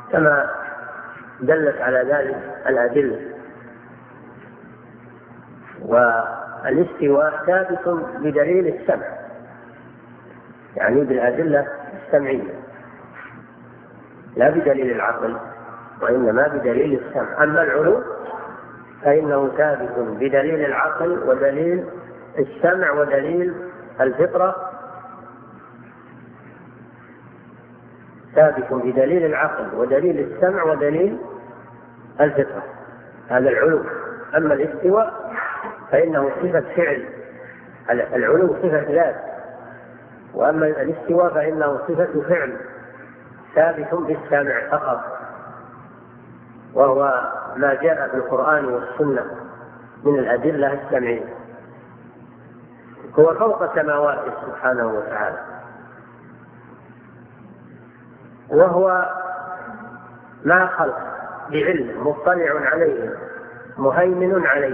كما دلت على ذلك الأدلة. والاستواء ثابت بدليل السمع، يعني بالأدلة السمعية لا بدليل العقل، وإنما بدليل السمع. أما العلو فإنه ثابت بدليل العقل ودليل السمع ودليل الفطرة، ثابت بدليل العقل ودليل السمع ودليل الفطرة، هذا العلو. أما الاستواء فإنه صفة فعل، العلو صفة ذات، وأما الاستواء فإنه صفة فعل ثابت بالسمع فقط، وهو ما جاء في القرآن والسنة من الأدلة السمعية. هو فوق سماواته سبحانه وتعالى، وهو ما خلق بعلم، مطلع عليه، مهيمن عليه.